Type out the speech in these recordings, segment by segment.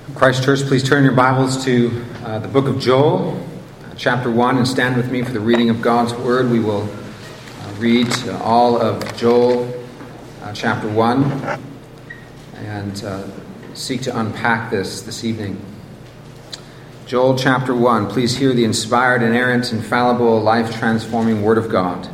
Christ Church, please turn your Bibles to the book of Joel, chapter 1, and stand with me for the reading of God's Word. We will read all of Joel, chapter 1, and seek to unpack this evening. Joel, chapter 1, please hear the inspired, inerrant, infallible, life-transforming Word of God.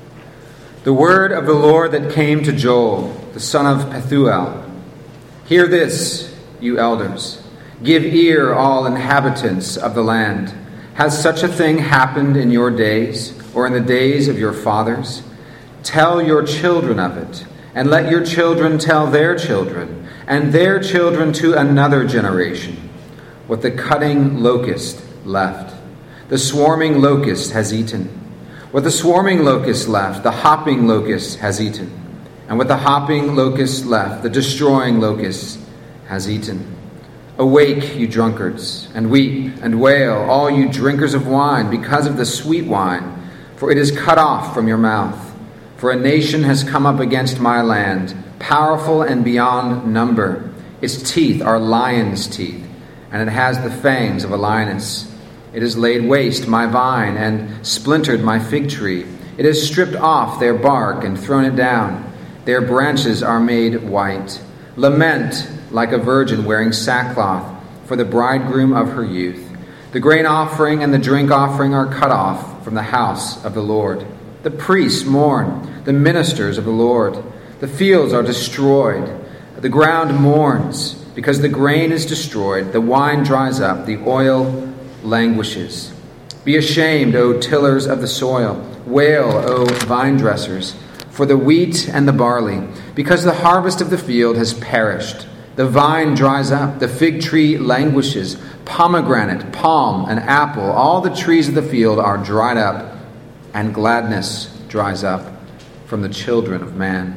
The word of the Lord that came to Joel, the son of Pethuel. Hear this, you elders. Give ear, all inhabitants of the land. Has such a thing happened in your days, or in the days of your fathers? Tell your children of it, and let your children tell their children, and their children to another generation, what the cutting locust left. The swarming locust has eaten. What the swarming locust left, the hopping locust has eaten. And what the hopping locust left, the destroying locust has eaten. Awake, you drunkards, and weep and wail, all you drinkers of wine, because of the sweet wine, for it is cut off from your mouth. For a nation has come up against my land, powerful and beyond number. Its teeth are lion's teeth, and it has the fangs of a lioness. It has laid waste my vine and splintered my fig tree. It has stripped off their bark and thrown it down. Their branches are made white. Lament like a virgin wearing sackcloth for the bridegroom of her youth. The grain offering and the drink offering are cut off from the house of the Lord. The priests mourn, the ministers of the Lord. The fields are destroyed. The ground mourns, because the grain is destroyed. The wine dries up, the oil languishes. Be ashamed, O tillers of the soil. Wail, O vine dressers, for the wheat and the barley, because the harvest of the field has perished. The vine dries up, the fig tree languishes, pomegranate, palm, and apple, all the trees of the field are dried up, and gladness dries up from the children of man.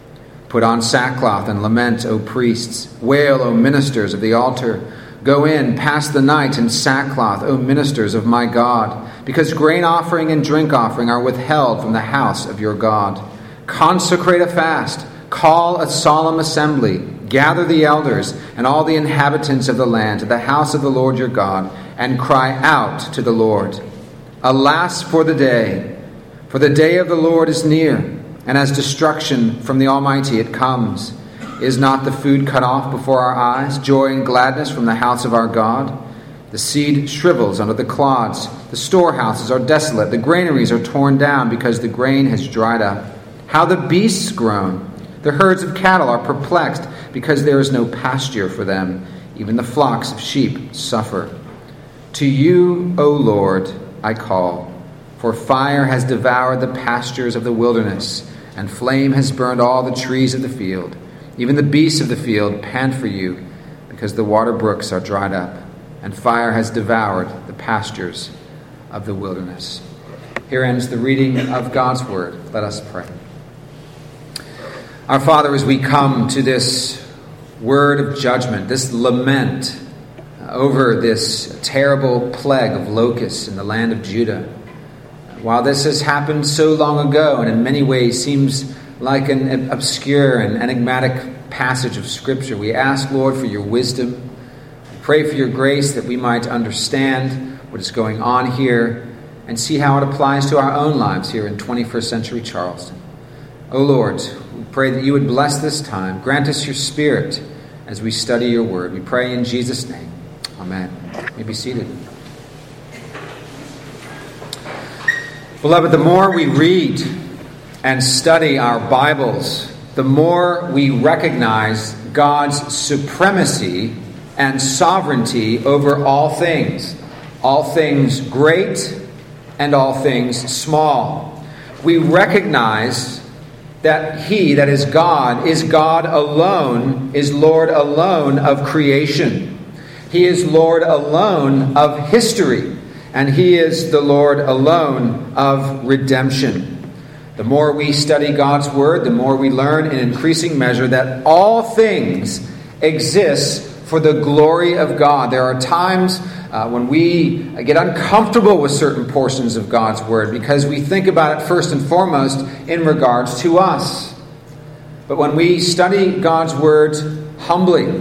Put on sackcloth and lament, O priests. Wail, O ministers of the altar. Go in, pass the night in sackcloth, O ministers of my God, because grain offering and drink offering are withheld from the house of your God. Consecrate a fast, call a solemn assembly, gather the elders and all the inhabitants of the land to the house of the Lord your God, and cry out to the Lord. Alas for the day of the Lord is near, and as destruction from the Almighty it comes. Is not the food cut off before our eyes, joy and gladness from the house of our God? The seed shrivels under the clods, the storehouses are desolate, the granaries are torn down because the grain has dried up. How the beasts groan! The herds of cattle are perplexed because there is no pasture for them. Even the flocks of sheep suffer. To you, O Lord, I call, for fire has devoured the pastures of the wilderness, and flame has burned all the trees of the field. Even the beasts of the field pant for you, because the water brooks are dried up, and fire has devoured the pastures of the wilderness. Here ends the reading of God's word. Let us pray. Our Father, as we come to this word of judgment, this lament over this terrible plague of locusts in the land of Judah, while this has happened so long ago and in many ways seems like an obscure and enigmatic passage of Scripture, we ask, Lord, for your wisdom. We pray for your grace that we might understand what is going on here and see how it applies to our own lives here in 21st century Charleston. O Lord, we pray that you would bless this time. Grant us your Spirit as we study your word. We pray in Jesus' name. Amen. You may be seated. Beloved, the more we read and study our Bibles, the more we recognize God's supremacy and sovereignty over all things great and all things small. We recognize that He, that is God alone, is Lord alone of creation. He is Lord alone of history, and He is the Lord alone of redemption. The more we study God's Word, the more we learn in increasing measure that all things exist for the glory of God. There are times when we get uncomfortable with certain portions of God's Word because we think about it first and foremost in regards to us. But when we study God's Word humbly,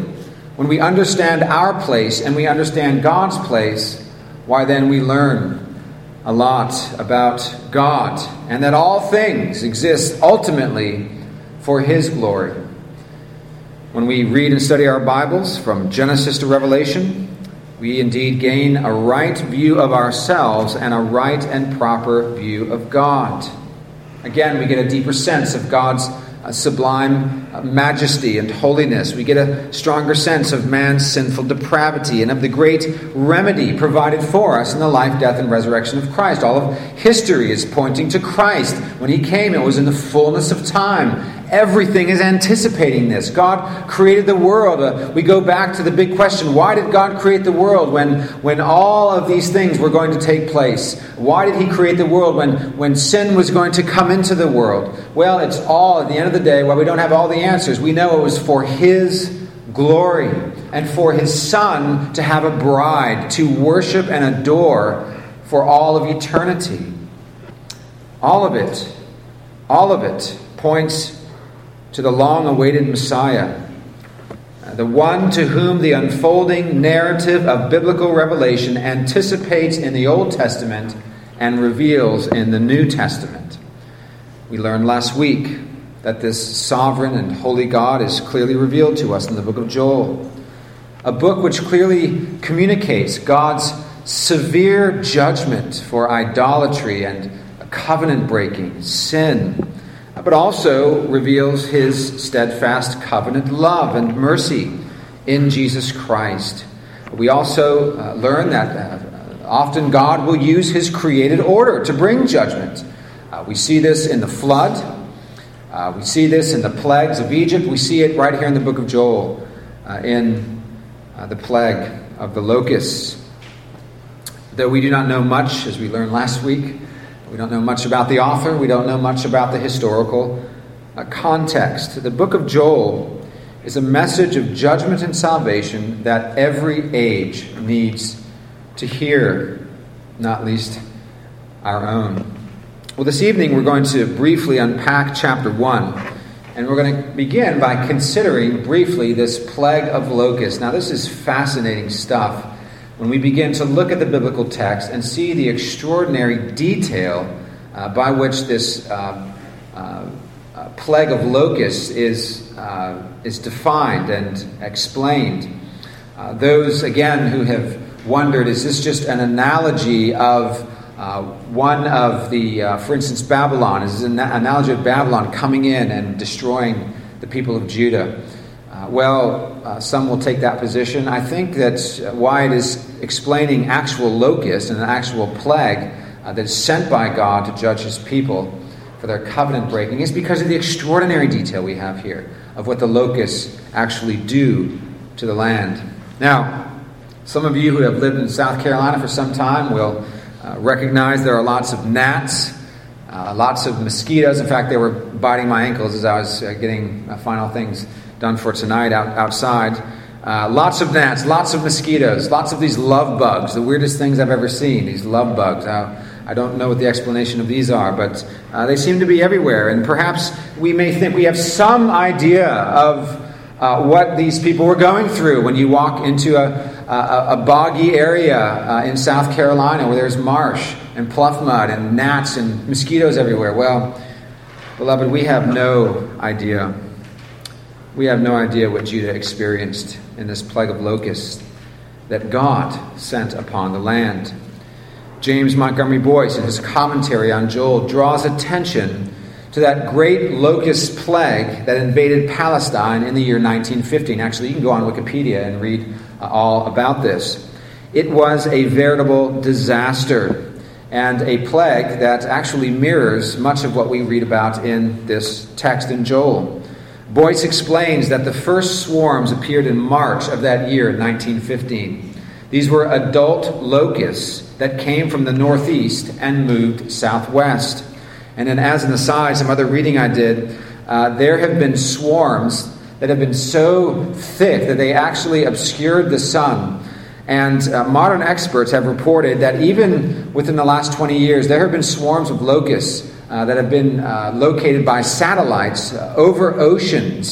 when we understand our place and we understand God's place, why then we learn a lot about God and that all things exist ultimately for His glory. When we read and study our Bibles from Genesis to Revelation, we indeed gain a right view of ourselves and a right and proper view of God. Again, we get a deeper sense of God's sublime majesty and holiness. We get a stronger sense of man's sinful depravity and of the great remedy provided for us in the life, death, and resurrection of Christ. All of history is pointing to Christ. When He came, it was in the fullness of time. Everything is anticipating this. God created the world. We go back to the big question, why did God create the world when all of these things were going to take place? Why did He create the world when sin was going to come into the world? Well, it's all, at the end of the day, while we don't have all the answers, we know it was for His glory and for His Son to have a bride to worship and adore for all of eternity. All of it points to the long-awaited Messiah, the one to whom the unfolding narrative of biblical revelation anticipates in the Old Testament and reveals in the New Testament. We learned last week that this sovereign and holy God is clearly revealed to us in the book of Joel, a book which clearly communicates God's severe judgment for idolatry and covenant-breaking, sin, but also reveals His steadfast covenant love and mercy in Jesus Christ. We also learn that often God will use His created order to bring judgment. We see this in the flood. We see this in the plagues of Egypt. We see it right here in the book of Joel in the plague of the locusts. Though we do not know much, as we learned last week, we don't know much about the author. We don't know much about the historical context. The book of Joel is a message of judgment and salvation that every age needs to hear, not least our own. Well, this evening we're going to briefly unpack chapter 1, and we're going to begin by considering briefly this plague of locusts. Now, this is fascinating stuff when we begin to look at the biblical text and see the extraordinary detail by which this plague of locusts is defined and explained. Those, again, who have wondered, is this just an analogy of one of the, for instance, Babylon? Is this an analogy of Babylon coming in and destroying the people of Judah? Some will take that position. I think that why it is explaining actual locusts and an actual plague that is sent by God to judge His people for their covenant breaking is because of the extraordinary detail we have here of what the locusts actually do to the land. Now, some of you who have lived in South Carolina for some time will recognize there are lots of gnats, lots of mosquitoes. In fact, they were biting my ankles as I was getting final things done for tonight outside. Lots of gnats, lots of mosquitoes, lots of these love bugs, the weirdest things I've ever seen, these love bugs. I don't know what the explanation of these are, but they seem to be everywhere. And perhaps we may think we have some idea of what these people were going through when you walk into a boggy area in South Carolina where there's marsh and pluff mud and gnats and mosquitoes everywhere. Well, beloved, we have no idea. We have no idea what Judah experienced in this plague of locusts that God sent upon the land. James Montgomery Boyce, in his commentary on Joel, draws attention to that great locust plague that invaded Palestine in the year 1915. Actually, you can go on Wikipedia and read all about this. It was a veritable disaster and a plague that actually mirrors much of what we read about in this text in Joel. Boyce explains that the first swarms appeared in March of that year, 1915. These were adult locusts that came from the northeast and moved southwest. And then, as an aside, some other reading I did, there have been swarms that have been so thick that they actually obscured the sun. And modern experts have reported that even within the last 20 years, there have been swarms of locusts that have been located by satellites over oceans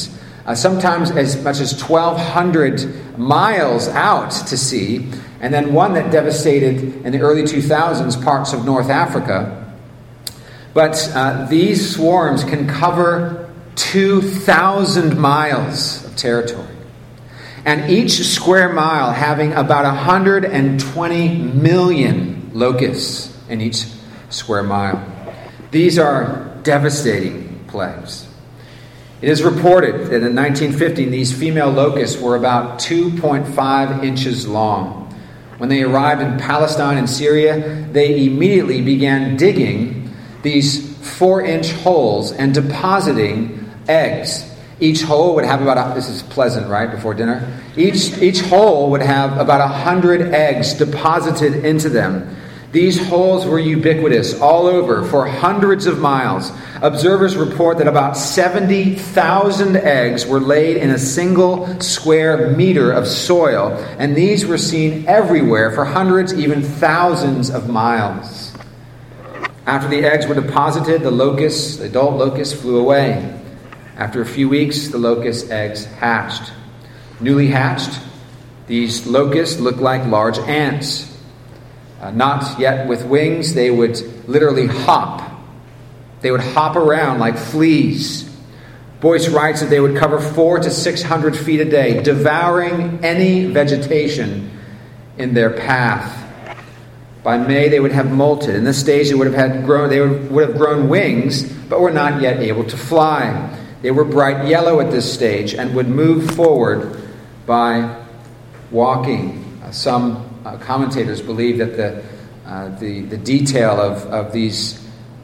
sometimes as much as 1,200 miles out to sea, and then one that devastated in the early 2000s parts of North Africa. But these swarms can cover 2,000 miles of territory, and each square mile having about 120 million locusts in each square mile. These are devastating plagues. It is reported that in 1915, these female locusts were about 2.5 inches long. When they arrived in Palestine and Syria, they immediately began digging these 4-inch holes and depositing eggs. Each hole would have about, this is pleasant, right, before dinner? Each hole would have about 100 eggs deposited into them. These holes were ubiquitous all over for hundreds of miles. Observers report that about 70,000 eggs were laid in a single square meter of soil, and these were seen everywhere for hundreds, even thousands of miles. After the eggs were deposited, the adult locusts flew away. After a few weeks, the locust eggs hatched. Newly hatched, these locusts looked like large ants. Not yet with wings, they would literally hop. They would hop around like fleas. Boyce writes that they would cover 400 to 600 feet a day, devouring any vegetation in their path. By May, they would have molted. In this stage, they would have grown wings, but were not yet able to fly. They were bright yellow at this stage and would move forward by walking. Some commentators believe that the detail of these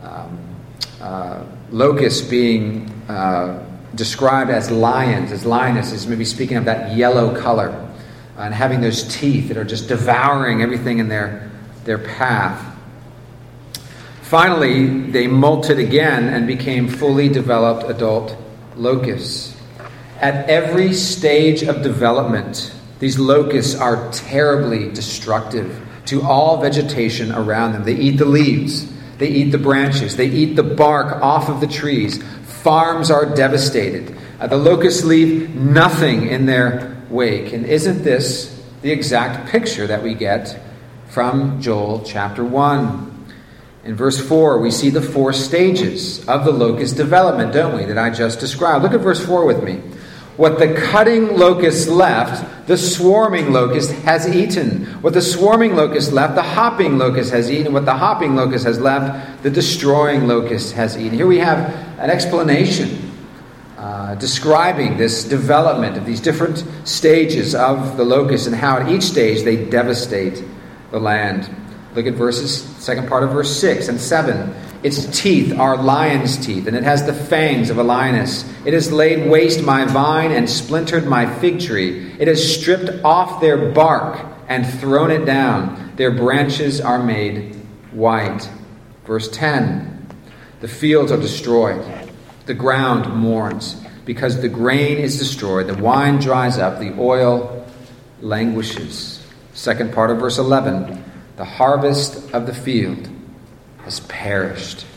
locusts being described as lions, as lionesses, maybe speaking of that yellow color, and having those teeth that are just devouring everything in their path. Finally, they molted again and became fully developed adult locusts. At every stage of development, these locusts are terribly destructive to all vegetation around them. They eat the leaves. They eat the branches. They eat the bark off of the trees. Farms are devastated. The locusts leave nothing in their wake. And isn't this the exact picture that we get from Joel chapter 1? In verse 4, we see the 4 stages of the locust development, don't we, that I just described. Look at verse 4 with me. What the cutting locust left, the swarming locust has eaten. What the swarming locust left, the hopping locust has eaten. What the hopping locust has left, the destroying locust has eaten. Here we have an explanation describing this development of these different stages of the locust and how at each stage they devastate the land. Look at second part of verse 6 and 7. Its teeth are lion's teeth, and it has the fangs of a lioness. It has laid waste my vine and splintered my fig tree. It has stripped off their bark and thrown it down. Their branches are made white. Verse 10. The fields are destroyed. The ground mourns. Because the grain is destroyed, the wine dries up, the oil languishes. Second part of verse 11. The harvest of the field has perished.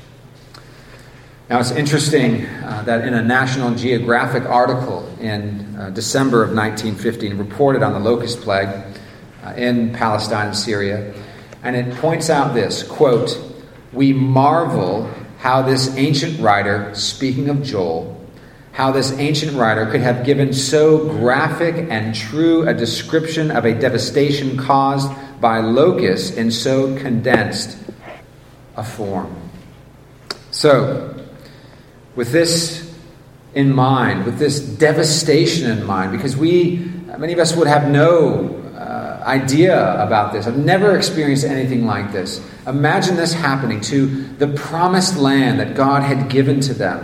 Now it's interesting that in a National Geographic article in December of 1915 reported on the locust plague in Palestine and Syria, and it points out this, quote, "We marvel how this ancient writer," speaking of Joel, "how this ancient writer could have given so graphic and true a description of a devastation caused by locusts in so condensed a form." So, with this in mind, with this devastation in mind, because many of us would have no idea about this. I've never experienced anything like this. Imagine this happening to the promised land that God had given to them.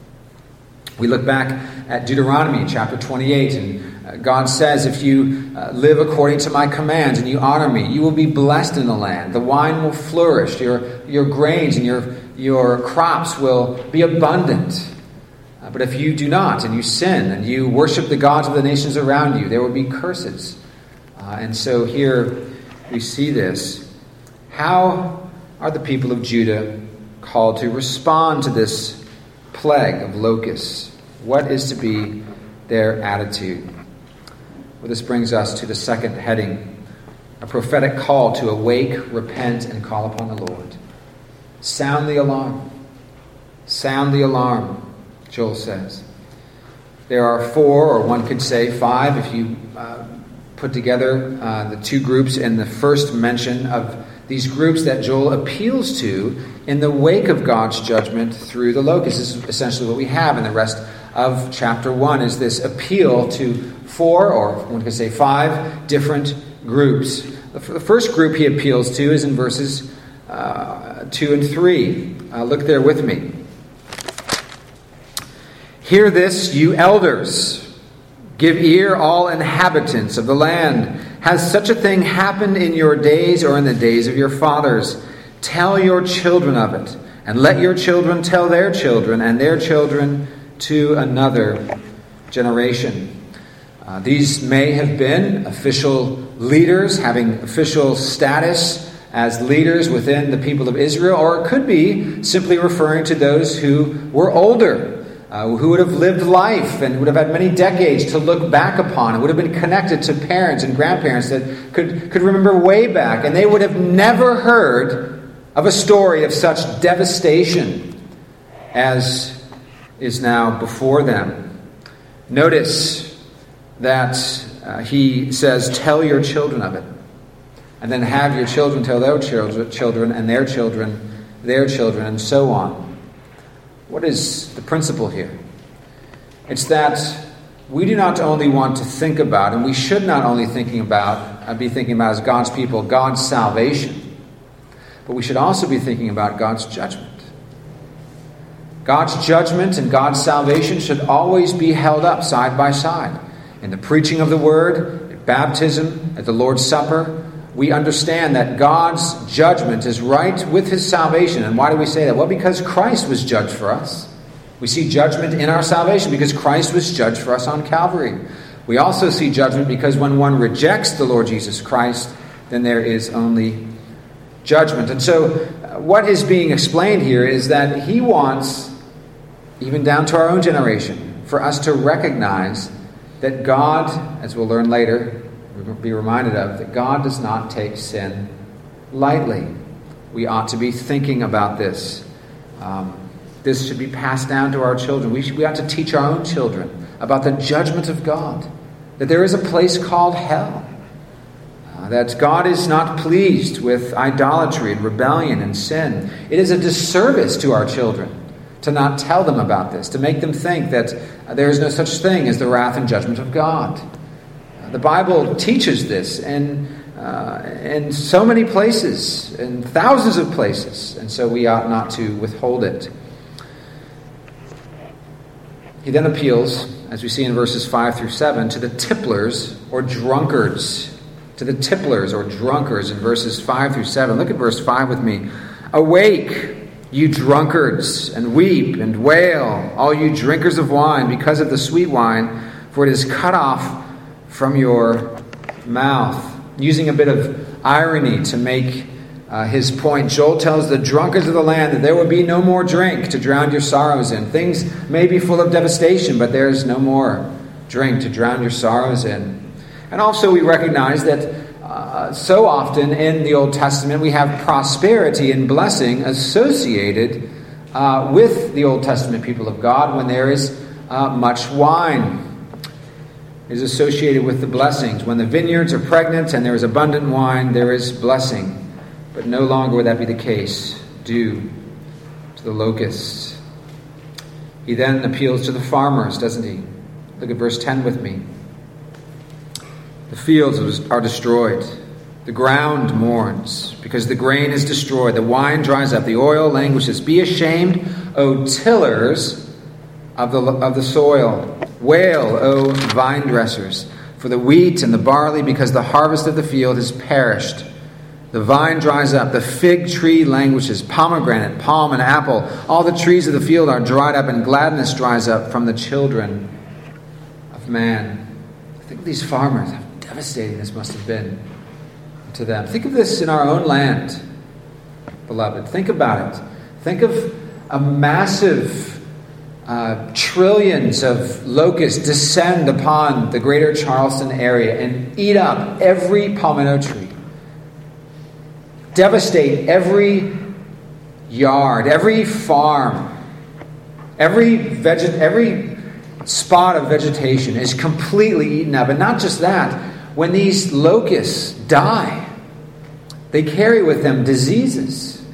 We look back at Deuteronomy chapter 28, and God says, if you live according to my commands and you honor me, you will be blessed in the land. The wine will flourish. Your grains and your crops will be abundant. But if you do not, and you sin, and you worship the gods of the nations around you, there will be curses. And so here we see this. How are the people of Judah called to respond to this plague of locusts? What is to be their attitude. Well, this brings us to the second heading, a prophetic call to awake, repent, and call upon the Lord. Sound the alarm. Sound the alarm, Joel says. There are 4, or one could say 5, if you put together the two groups in the first mention of these groups that Joel appeals to in the wake of God's judgment through the locusts. This is essentially what we have in the rest of chapter 1, is this appeal to 4, or one could say 5, different groups. The first group he appeals to is in verses 2 and 3. Look there with me. Hear this, you elders. Give ear, all inhabitants of the land. Has such a thing happened in your days or in the days of your fathers? Tell your children of it, and let your children tell their children, and their children to another generation. These may have been official leaders, having official status as leaders within the people of Israel, or it could be simply referring to those who were older, who would have lived life and would have had many decades to look back upon, and would have been connected to parents and grandparents that could remember way back, and they would have never heard of a story of such devastation as is now before them. Notice that he says, tell your children of it, and then have your children tell their children, and their children, and so on. What is the principle here? It's that we do not only want to think about, and we should not only be thinking about as God's people, God's salvation, but we should also be thinking about God's judgment. God's judgment and God's salvation should always be held up side by side. In the preaching of the word, at baptism, at the Lord's Supper, we understand that God's judgment is right with his salvation. And why do we say that? Well, because Christ was judged for us. We see judgment in our salvation because Christ was judged for us on Calvary. We also see judgment because when one rejects the Lord Jesus Christ, then there is only judgment. And so what is being explained here is that he wants, even down to our own generation, for us to recognize that God, as we'll learn later, we'll be reminded of, that God does not take sin lightly. We ought to be thinking about this. This should be passed down to our children. We ought to teach our own children about the judgment of God, that there is a place called hell, that God is not pleased with idolatry and rebellion and sin. It is a disservice to our children to not tell them about this, to make them think that there is no such thing as the wrath and judgment of God. The Bible teaches this in so many places, in thousands of places, and so we ought not to withhold it. He then appeals, as we see in verses 5 through 7, to the tipplers or drunkards. To the tipplers or drunkards in verses 5 through 7. Look at verse 5 with me. Awake, you drunkards, and weep and wail, all you drinkers of wine, because of the sweet wine, for it is cut off from your mouth. Using a bit of irony to make his point, Joel tells the drunkards of the land that there will be no more drink to drown your sorrows in. Things may be full of devastation, but there is no more drink to drown your sorrows in. And also we recognize that so often in the Old Testament we have prosperity and blessing associated with the Old Testament people of God when there is much wine. Is associated with the blessings. When the vineyards are pregnant and there is abundant wine, there is blessing. But no longer would that be the case due to the locusts. He then appeals to the farmers, doesn't he? Look at verse 10 with me. The fields are destroyed. The ground mourns because the grain is destroyed. The wine dries up. The oil languishes. Be ashamed, O tillers of the soil. Wail, O vine dressers, for the wheat and the barley, because the harvest of the field has perished. The vine dries up, the fig tree languishes, pomegranate, palm, and apple. All the trees of the field are dried up, and gladness dries up from the children of man. Think of these farmers, how devastating this must have been to them. Think of this in our own land, beloved. Think about it. Think of a massive trillions of locusts descend upon the greater Charleston area and eat up every palmetto tree, devastate every yard, every farm, every spot of vegetation is completely eaten up. And not just that, when these locusts die, they carry with them diseases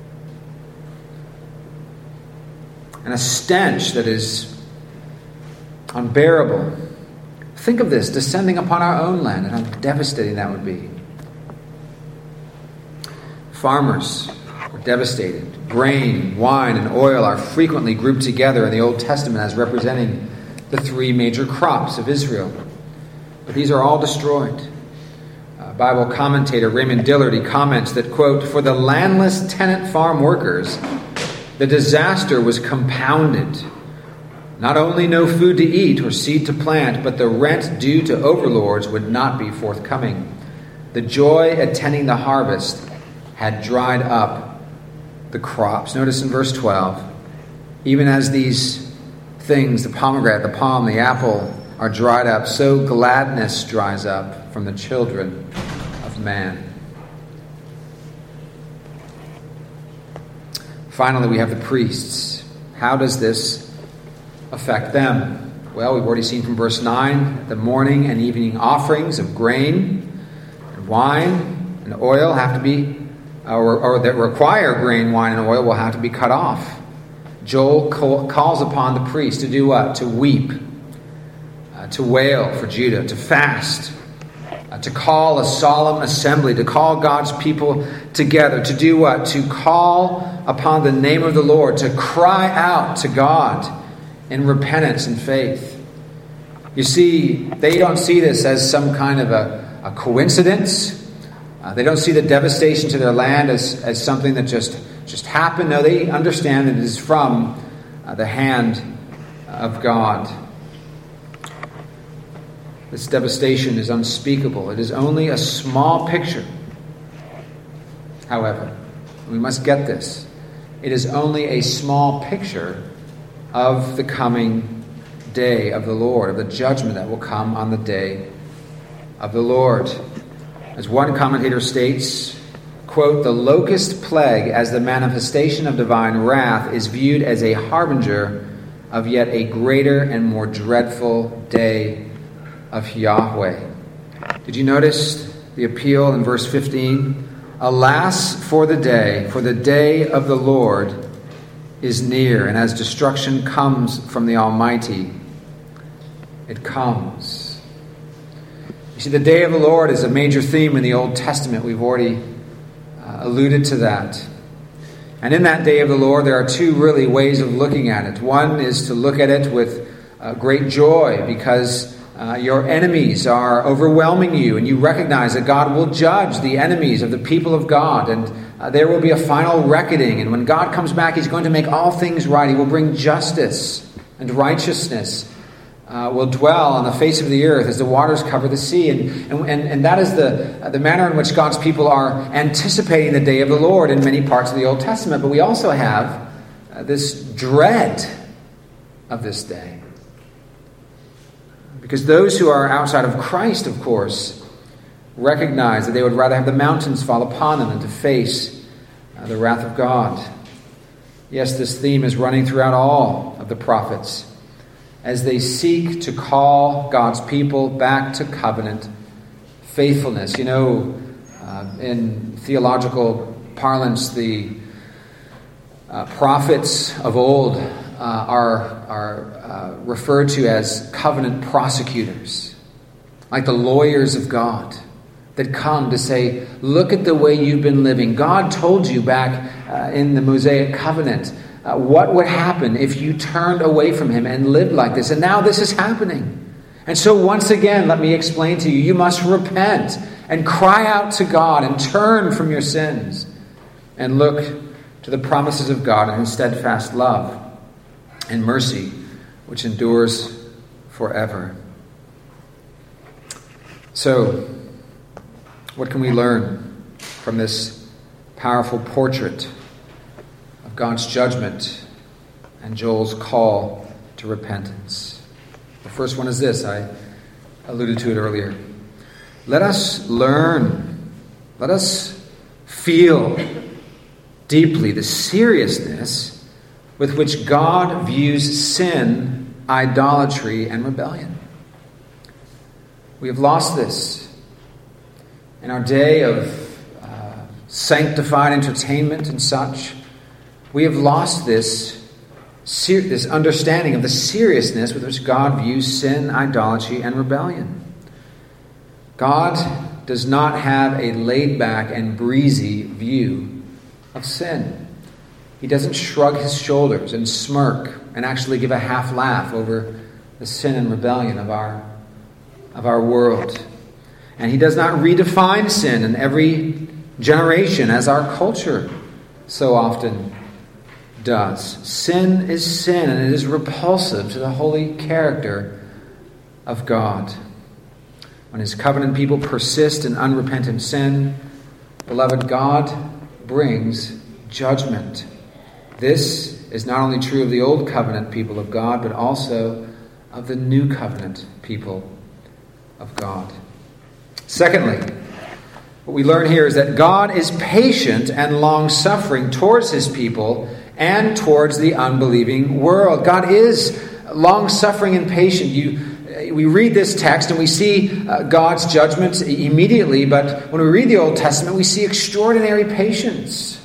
and a stench that is unbearable. Think of this descending upon our own land and how devastating that would be. Farmers are devastated. Grain, wine, and oil are frequently grouped together in the Old Testament as representing the three major crops of Israel. But these are all destroyed. Bible commentator Raymond Dillardy comments that, quote, "For the landless tenant farm workers, the disaster was compounded. Not only no food to eat or seed to plant, but the rent due to overlords would not be forthcoming. The joy attending the harvest had dried up the crops." Notice in verse 12, even as these things, the pomegranate, the palm, the apple, are dried up, so gladness dries up from the children of man. Finally, we have the priests. How does this affect them? Well, we've already seen from verse 9, the morning and evening offerings of grain and wine and oil have to be, or that require grain, wine, and oil will have to be cut off. Joel calls upon the priests to do what? To weep, to wail for Judah, to fast, to call a solemn assembly, to call God's people together, to do what? To call upon the name of the Lord, to cry out to God in repentance and faith. You see, they don't see this as some kind of a coincidence. They don't see the devastation to their land as something that just happened. No, they understand that it is from the hand of God. This devastation is unspeakable. It is only a small picture. However, we must get this. It is only a small picture of the coming day of the Lord, of the judgment that will come on the day of the Lord. As one commentator states, quote, "The locust plague as the manifestation of divine wrath is viewed as a harbinger of yet a greater and more dreadful day of Yahweh." Did you notice the appeal in verse 15? "Alas for the day of the Lord is near, and as destruction comes from the Almighty, it comes." You see, the day of the Lord is a major theme in the Old Testament. We've already alluded to that. And in that day of the Lord, there are two really ways of looking at it. One is to look at it with great joy because your enemies are overwhelming you, and you recognize that God will judge the enemies of the people of God, and there will be a final reckoning. And when God comes back, He's going to make all things right. He will bring justice, and righteousness will dwell on the face of the earth as the waters cover the sea. And that is the manner in which God's people are anticipating the day of the Lord in many parts of the Old Testament. But we also have this dread of this day. Because those who are outside of Christ, of course, recognize that they would rather have the mountains fall upon them than to face the wrath of God. Yes, this theme is running throughout all of the prophets as they seek to call God's people back to covenant faithfulness. You know, in theological parlance, the prophets of old are referred to as covenant prosecutors, like the lawyers of God that come to say, look at the way you've been living. God told you back in the Mosaic covenant what would happen if you turned away from Him and lived like this. And now this is happening. And so once again, let me explain to you, you must repent and cry out to God and turn from your sins and look to the promises of God and His steadfast love and mercy, which endures forever. So, what can we learn from this powerful portrait of God's judgment and Joel's call to repentance. The first one is this. I alluded to it earlier. Let us learn, let us feel deeply the seriousness with which God views sin, idolatry, and rebellion. We have lost this in our day of sanctified entertainment and such. We have lost this understanding of the seriousness with which God views sin, idolatry, and rebellion. God does not have a laid-back and breezy view of sin. He doesn't shrug his shoulders and smirk and actually give a half laugh over the sin and rebellion of our world. And he does not redefine sin in every generation as our culture so often does. Sin is sin, and it is repulsive to the holy character of God. When his covenant people persist in unrepentant sin, beloved, God brings judgment. This is not only true of the old covenant people of God, but also of the new covenant people of God. Secondly, what we learn here is that God is patient and long-suffering towards his people and towards the unbelieving world. God is long-suffering and patient. We read this text and we see God's judgments immediately, but when we read the Old Testament, we see extraordinary patience.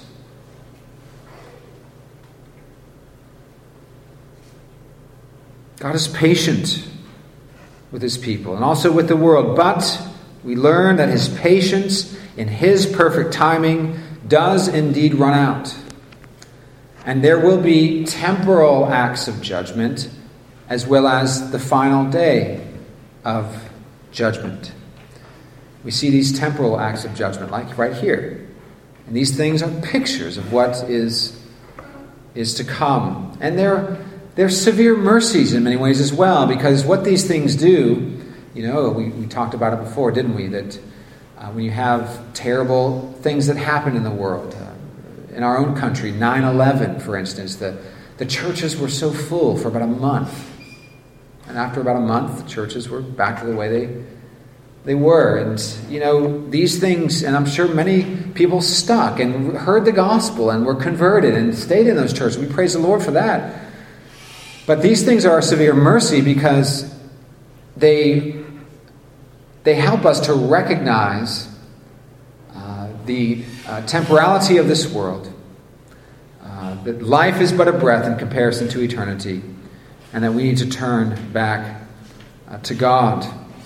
God is patient with his people and also with the world, but we learn that his patience in his perfect timing does indeed run out. And there will be temporal acts of judgment as well as the final day of judgment. We see these temporal acts of judgment like right here. And these things are pictures of what is to come. And they're severe mercies in many ways as well, because what these things do, we talked about it before, didn't we? That when you have terrible things that happen in the world, in our own country, 9/11, for instance, the churches were so full for about a month. And after about a month, the churches were back to the way they were. And, these things, and I'm sure many people stuck and heard the gospel and were converted and stayed in those churches. We praise the Lord for that. But these things are a severe mercy because they help us to recognize the temporality of this world, that life is but a breath in comparison to eternity, and that we need to turn back to God.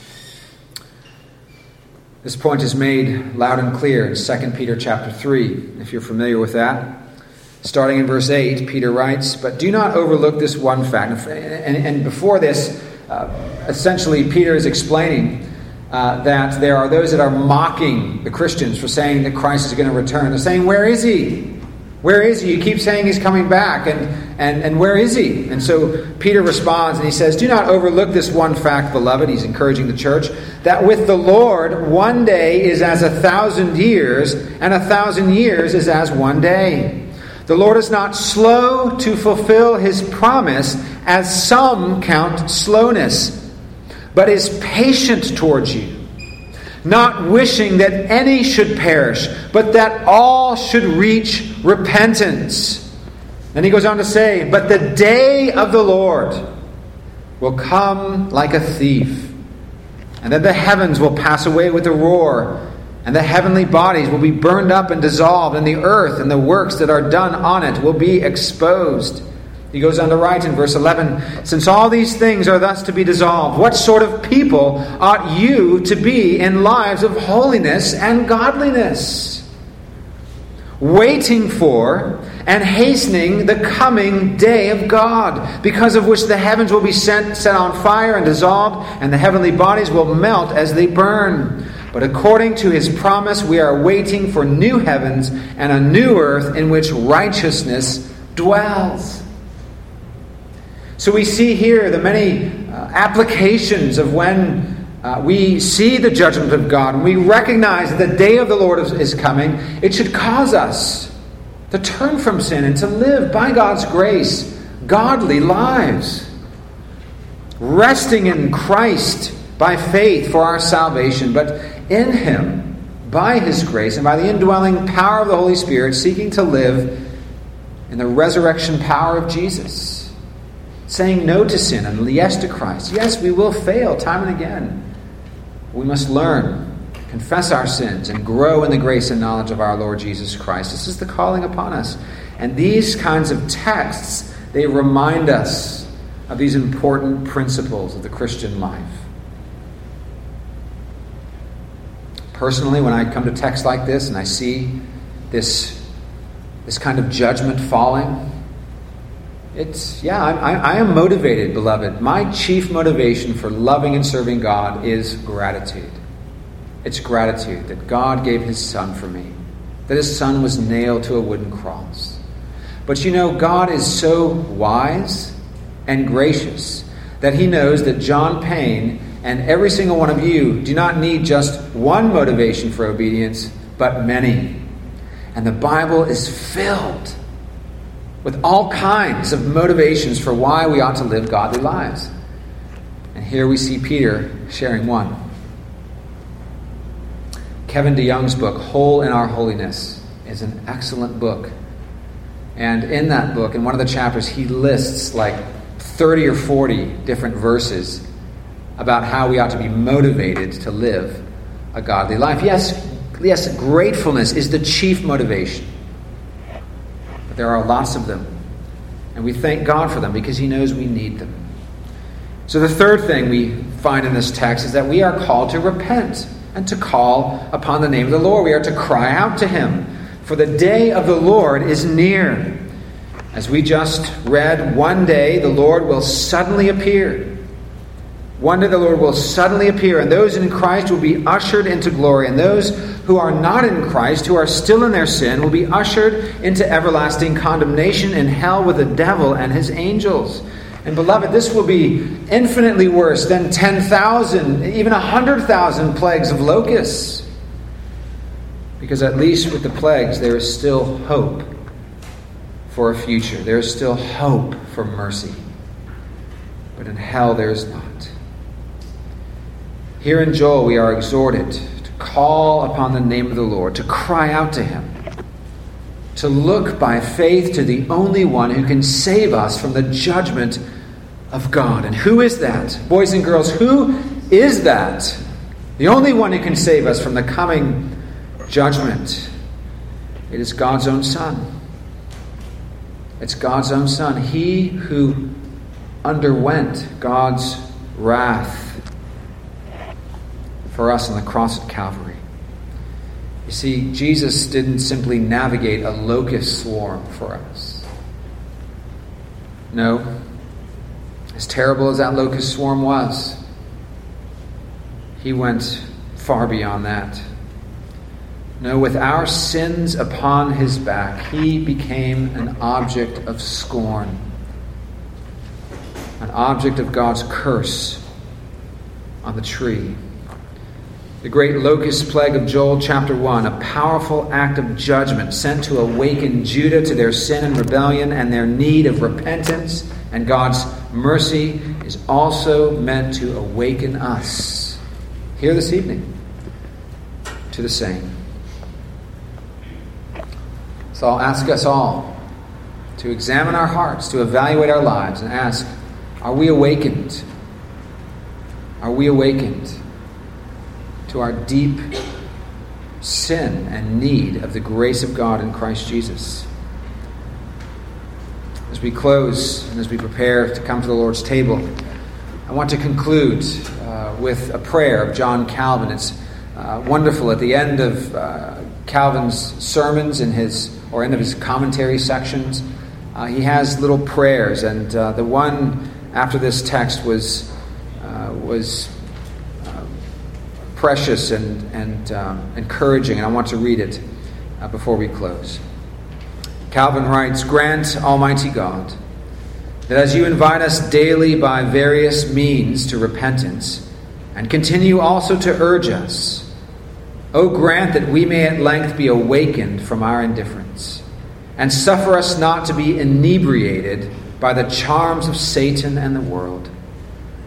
This point is made loud and clear in 2 Peter chapter 3, if you're familiar with that. Starting in verse 8, Peter writes, "But do not overlook this one fact." And before this, essentially Peter is explaining that there are those that are mocking the Christians for saying that Christ is going to return. They're saying, "Where is he? Where is he? You keep saying he's coming back, and where is he?" And so Peter responds and he says, "Do not overlook this one fact, beloved," he's encouraging the church, "that with the Lord 1 day is as 1,000 years, and 1,000 years is as 1 day. The Lord is not slow to fulfill his promise, as some count slowness, but is patient towards you, not wishing that any should perish, but that all should reach repentance." Then he goes on to say, "But the day of the Lord will come like a thief, and then the heavens will pass away with a roar, and the heavenly bodies will be burned up and dissolved, and the earth and the works that are done on it will be exposed." He goes on to write in verse 11, "Since all these things are thus to be dissolved, what sort of people ought you to be in lives of holiness and godliness, waiting for and hastening the coming day of God, because of which the heavens will be set on fire and dissolved, and the heavenly bodies will melt as they burn. But according to his promise, we are waiting for new heavens and a new earth in which righteousness dwells." So we see here the many applications of when we see the judgment of God, and we recognize that the day of the Lord is coming. It should cause us to turn from sin and to live by God's grace godly lives. resting in Christ by faith for our salvation, but in Him, by His grace and by the indwelling power of the Holy Spirit, seeking to live in the resurrection power of Jesus, saying no to sin and yes to Christ. Yes, we will fail time and again. We must learn, confess our sins, and grow in the grace and knowledge of our Lord Jesus Christ. This is the calling upon us. And these kinds of texts, they remind us of these important principles of the Christian life. Personally, when I come to texts like this and I see this kind of judgment falling, I am motivated, beloved. My chief motivation for loving and serving God is gratitude. It's gratitude that God gave His Son for me, that His Son was nailed to a wooden cross. But God is so wise and gracious that He knows that John Payne and every single one of you do not need just one motivation for obedience, but many. And the Bible is filled with all kinds of motivations for why we ought to live godly lives. And here we see Peter sharing one. Kevin DeYoung's book, Whole in Our Holiness, is an excellent book. And in that book, in one of the chapters, he lists like 30 or 40 different verses about how we ought to be motivated to live a godly life. Yes, gratefulness is the chief motivation. But there are lots of them. And we thank God for them because He knows we need them. So the third thing we find in this text is that we are called to repent and to call upon the name of the Lord. We are to cry out to Him, for the day of the Lord is near. As we just read, one day the Lord will suddenly appear. One day the Lord will suddenly appear, and those in Christ will be ushered into glory, and those who are not in Christ, who are still in their sin, will be ushered into everlasting condemnation in hell with the devil and his angels. And beloved, this will be infinitely worse than 10,000, even 100,000 plagues of locusts. Because at least with the plagues, there is still hope for a future. There is still hope for mercy. But in hell, there is not. Here in Joel, we are exhorted to call upon the name of the Lord, to cry out to Him, to look by faith to the only one who can save us from the judgment of God. And who is that? Boys and girls, who is that? The only one who can save us from the coming judgment. It is God's own Son. It's God's own Son. He who underwent God's wrath for us on the cross at Calvary. You see, Jesus didn't simply navigate a locust swarm for us. No. As terrible as that locust swarm was, He went far beyond that. No, with our sins upon His back, He became an object of scorn, an object of God's curse on the tree. The great locust plague of Joel chapter 1, a powerful act of judgment sent to awaken Judah to their sin and rebellion and their need of repentance and God's mercy, is also meant to awaken us here this evening to the same. So I'll ask us all to examine our hearts, to evaluate our lives, and ask, are we awakened? Are we awakened to our deep sin and need of the grace of God in Christ Jesus? As we close and as we prepare to come to the Lord's table, I want to conclude with a prayer of John Calvin. It's wonderful. At the end of Calvin's sermons end of his commentary sections, he has little prayers, and the one after this text was precious and encouraging, and I want to read it before we close. Calvin writes, "Grant, Almighty God, that as you invite us daily by various means to repentance, and continue also to urge us, grant that we may at length be awakened from our indifference, and suffer us not to be inebriated by the charms of Satan and the world,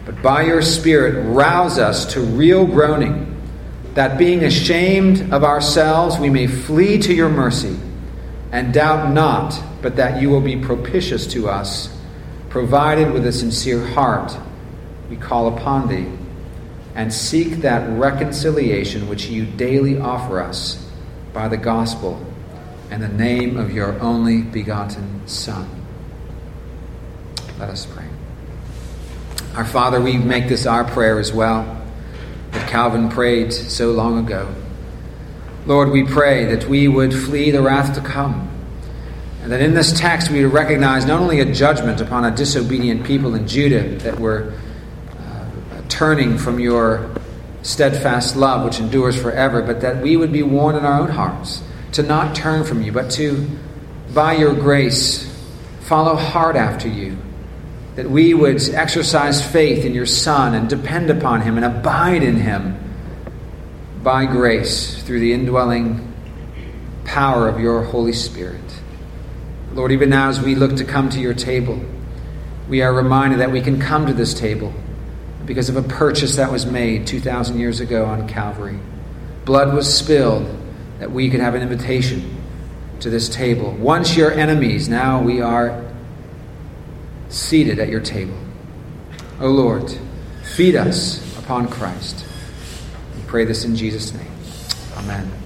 but by your Spirit rouse us to real groaning, that being ashamed of ourselves we may flee to your mercy, and doubt not but that you will be propitious to us, provided with a sincere heart we call upon thee, and seek that reconciliation which you daily offer us by the gospel and the name of your only begotten Son. Let us pray. Our Father, we make this our prayer as well, that Calvin prayed so long ago. Lord, we pray that we would flee the wrath to come, and that in this text we would recognize not only a judgment upon a disobedient people in Judah that were turning from your steadfast love which endures forever, but that we would be warned in our own hearts to not turn from you, but to, by your grace, follow hard after you, that we would exercise faith in your Son and depend upon him and abide in him by grace through the indwelling power of your Holy Spirit. Lord, even now as we look to come to your table, we are reminded that we can come to this table because of a purchase that was made 2,000 years ago on Calvary. Blood was spilled that we could have an invitation to this table. Once your enemies, now we are seated at your table. O Lord, feed us upon Christ. We pray this in Jesus' name. Amen.